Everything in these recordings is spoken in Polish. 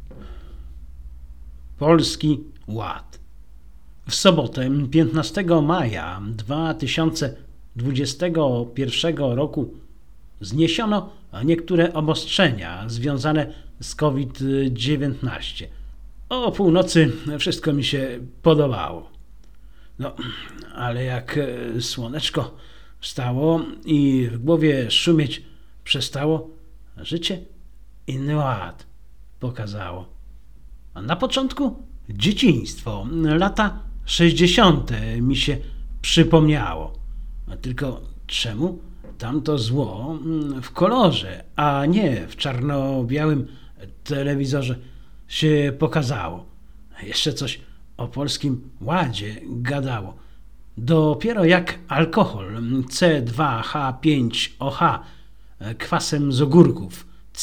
Polski Ład. W sobotę 15 maja 2021 roku zniesiono niektóre obostrzenia związane z COVID-19. O północy wszystko mi się podobało. No, ale jak słoneczko wstało i w głowie szumieć przestało, życie inny ład pokazało. A na początku dzieciństwo, lata 60. mi się przypomniało. A tylko czemu tamto zło w kolorze, a nie w czarno-białym telewizorze się pokazało? Jeszcze coś o Polskim Ładzie gadało. Dopiero jak alkohol C2H5OH kwasem z ogórków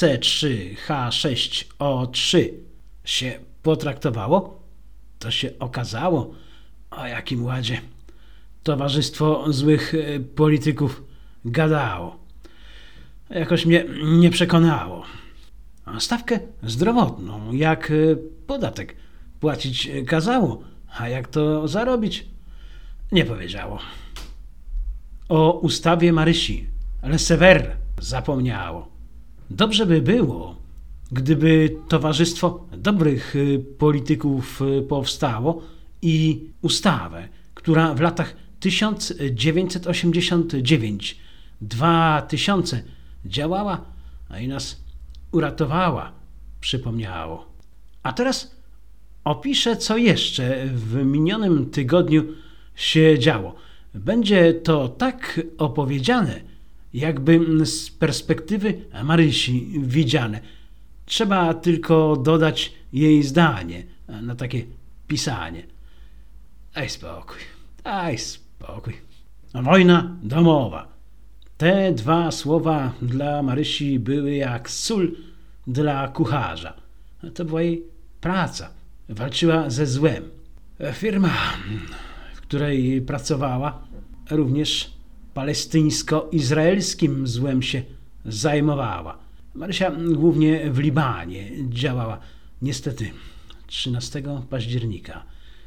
C3H6O3 się potraktowało, to się okazało, o jakim ładzie towarzystwo złych polityków gadało. Jakoś mnie nie przekonało. A stawkę zdrowotną, jak podatek płacić kazało, a jak to zarobić, nie powiedziało. O ustawie Marysi Lesewer zapomniało. Dobrze by było, gdyby Towarzystwo Dobrych Polityków powstało i ustawę, która w latach 1989-2000 działała, a i nas uratowała, przypomniało. A teraz opiszę, co jeszcze w minionym tygodniu się działo. Będzie to tak opowiedziane, jakby z perspektywy Marysi widziane. Trzeba tylko dodać jej zdanie na takie pisanie. Daj spokój, daj spokój. Wojna domowa. Te dwa słowa dla Marysi były jak sól dla kucharza. To była jej praca. Walczyła ze złem. Firma, w której pracowała, również palestyńsko-izraelskim złem się zajmowała. Marysia głównie w Libanie działała. Niestety 13 października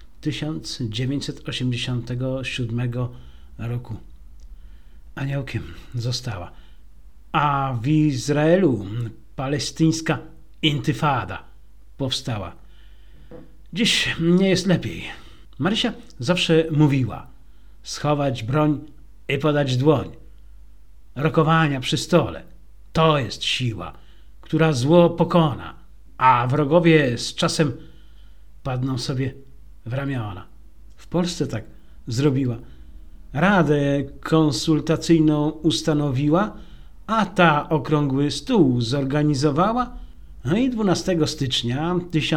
1987 roku aniołkiem została. A w Izraelu palestyńska intyfada powstała. Dziś nie jest lepiej. Marysia zawsze mówiła: schować broń i podać dłoń. Rokowania przy stole. To jest siła, która zło pokona, a wrogowie z czasem padną sobie w ramiona. W Polsce tak zrobiła. Radę konsultacyjną ustanowiła, a ta okrągły stół zorganizowała. No i 12 stycznia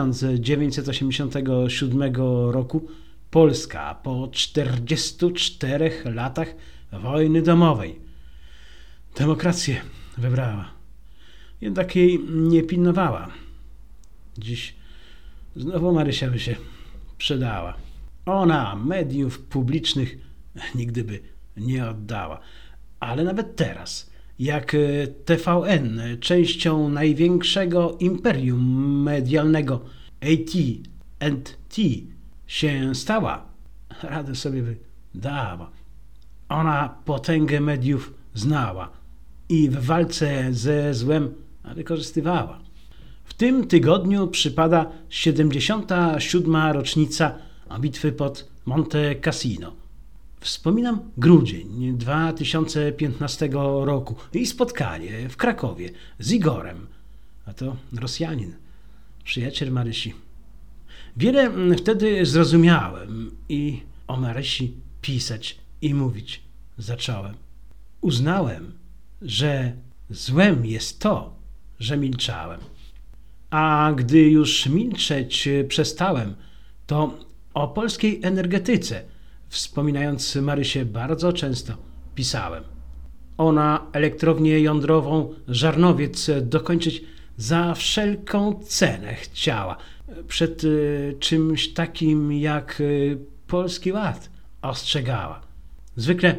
1987 roku Polska po 44 latach wojny domowej demokrację wybrała. Jednak jej nie pilnowała. Dziś znowu Marysia by się przydała. Ona mediów publicznych nigdy by nie oddała. Ale nawet teraz, jak TVN częścią największego imperium medialnego AT&T się stała, radę sobie by dała. Ona potęgę mediów znała i w walce ze złem wykorzystywała. W tym tygodniu przypada 77. rocznica bitwy pod Monte Cassino. Wspominam grudzień 2015 roku i spotkanie w Krakowie z Igorem, a to Rosjanin, przyjaciel Marysi. Wiele wtedy zrozumiałem i o Marysi pisać i mówić zacząłem. Uznałem, że złem jest to, że milczałem. A gdy już milczeć przestałem, to o polskiej energetyce, wspominając Marysię, bardzo często pisałem. Ona elektrownię jądrową Żarnowiec dokończyć za wszelką cenę chciała. Przed czymś takim jak Polski Ład ostrzegała. Zwykle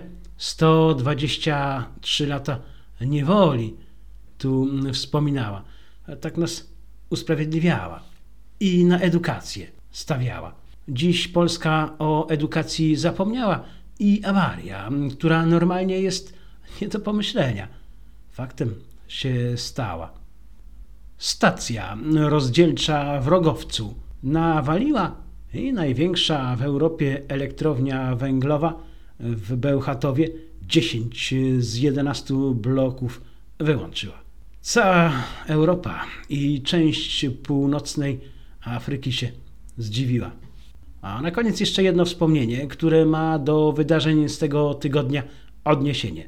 123 lata niewoli tu wspominała. Tak nas usprawiedliwiała. i na edukację stawiała. Dziś Polska o edukacji zapomniała i awaria, która normalnie jest nie do pomyślenia, faktem się stała. Stacja rozdzielcza w Rogowcu nawaliła i największa w Europie elektrownia węglowa w Bełchatowie 10 z 11 bloków wyłączyła. Cała Europa i część północnej Afryki się zdziwiła. A na koniec jeszcze jedno wspomnienie, które ma do wydarzeń z tego tygodnia odniesienie.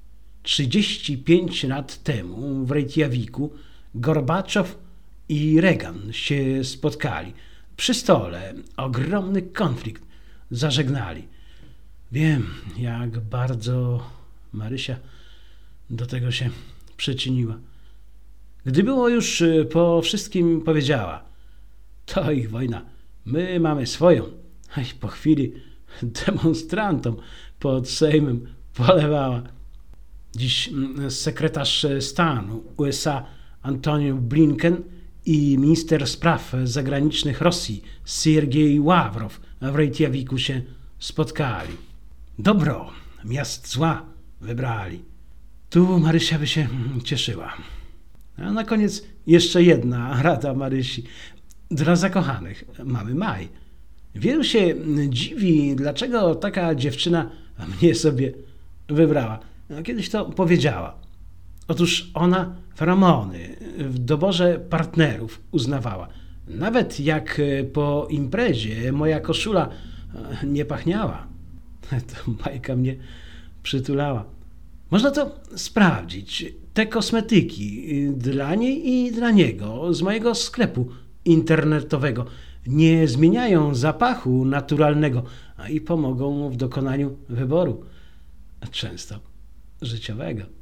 35 lat temu w Reykjaviku Gorbaczow i Reagan się spotkali. Przy stole ogromny konflikt zażegnali. Wiem, jak bardzo Marysia do tego się przyczyniła. Gdy było już po wszystkim powiedziała: to ich wojna, my mamy swoją. I po chwili demonstrantom pod Sejmem polewała. Dziś sekretarz stanu USA Antony Blinken i minister spraw zagranicznych Rosji Siergiej Ławrow w Reykjaviku się spotkali. Dobro miast zła wybrali. Tu Marysia by się cieszyła. A na koniec jeszcze jedna rada Marysi. Dla zakochanych mamy maj. Wielu się dziwi, dlaczego taka dziewczyna mnie sobie wybrała. Kiedyś to powiedziała. Otóż ona feromony w doborze partnerów uznawała. Nawet jak po imprezie moja koszula nie pachniała, to Majka mnie przytulała. Można to sprawdzić. Te kosmetyki dla niej i dla niego z mojego sklepu internetowego nie zmieniają zapachu naturalnego i pomogą w dokonaniu wyboru, często życiowego.